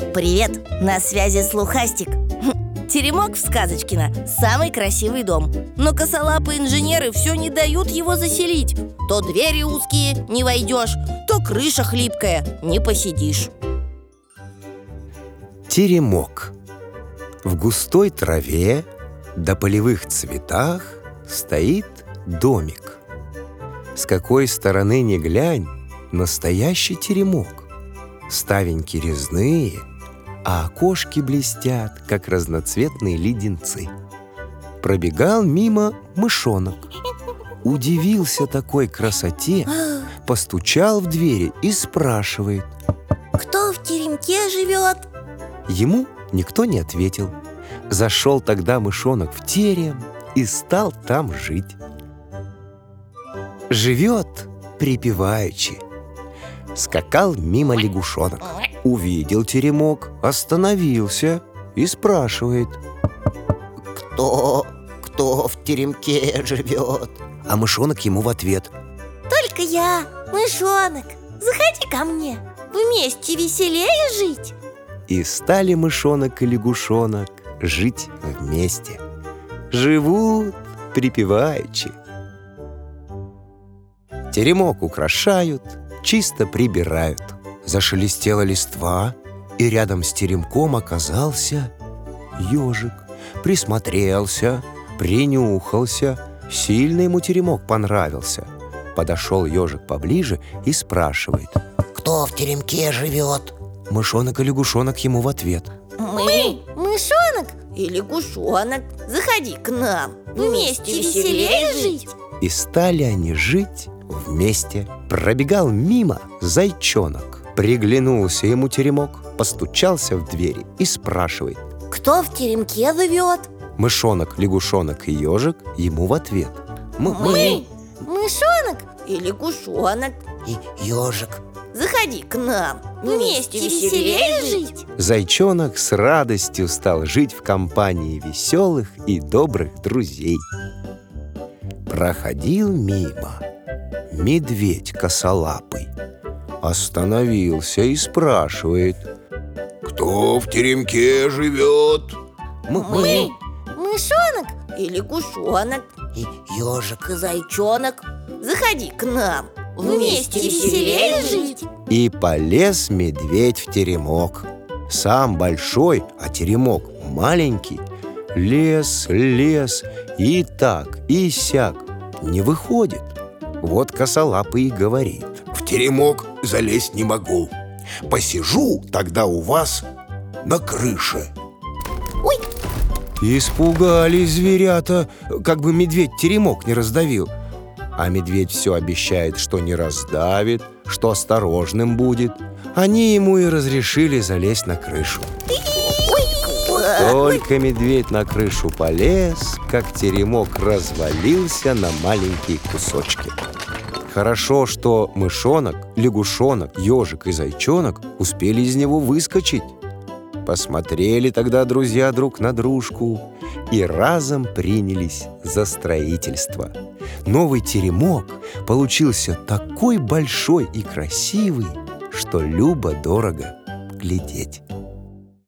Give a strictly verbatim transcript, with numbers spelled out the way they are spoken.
Привет, на связи Слухастик. Теремок в Сказочкино – самый красивый дом. Но косолапые инженеры все не дают его заселить. То двери узкие, не войдешь, то крыша хлипкая, не посидишь. Теремок. В густой траве да полевых цветах стоит домик. С какой стороны ни глянь, настоящий теремок. Ставеньки резные, а окошки блестят, как разноцветные леденцы. Пробегал мимо мышонок. Удивился такой красоте, постучал в двери и спрашивает: кто в теремке живет? Ему никто не ответил. Зашел тогда мышонок в терем и стал там жить. Живет припеваючи. Скакал мимо лягушонок. Увидел теремок, остановился и спрашивает: кто, кто в теремке живет? А мышонок ему в ответ: только я, мышонок. Заходи ко мне, вместе веселее жить. И стали мышонок и лягушонок жить вместе. Живут припеваючи. Теремок украшают, чисто прибирают. Зашелестела листва, и рядом с теремком оказался ежик. Присмотрелся, принюхался. Сильно ему теремок понравился. Подошел ежик поближе и спрашивает: кто в теремке живет? Мышонок и лягушонок ему в ответ: мы, мышонок и лягушонок. Заходи к нам, вместе веселее жить. И стали они жить вместе. Пробегал мимо зайчонок. Приглянулся ему теремок, постучался в двери и спрашивает: кто в теремке живет? Мышонок, лягушонок и ежик ему в ответ: мы, мы, мышонок и лягушонок и ежик. Заходи к нам, вместе веселее жить. Зайчонок с радостью стал жить в компании веселых и добрых друзей. Проходил мимо медведь косолапый. Остановился и спрашивает: кто в теремке живет? Мы, мы, мышонок и лягушонок и ежик и зайчонок. Заходи к нам, вместе веселее жить. И полез медведь в теремок. Сам большой, а теремок маленький. Лез, лез, и так, и сяк. Не выходит. Вот косолапый и говорит: в теремок залезть не могу. Посижу тогда у вас на крыше. Ой! Испугались зверята, как бы медведь теремок не раздавил. А медведь все обещает, что не раздавит, что осторожным будет. Они ему и разрешили залезть на крышу. Только медведь на крышу полез, как теремок развалился на маленькие кусочки. Хорошо, что мышонок, лягушонок, ежик и зайчонок успели из него выскочить. Посмотрели тогда друзья друг на дружку и разом принялись за строительство. Новый теремок получился такой большой и красивый, что любо-дорого глядеть.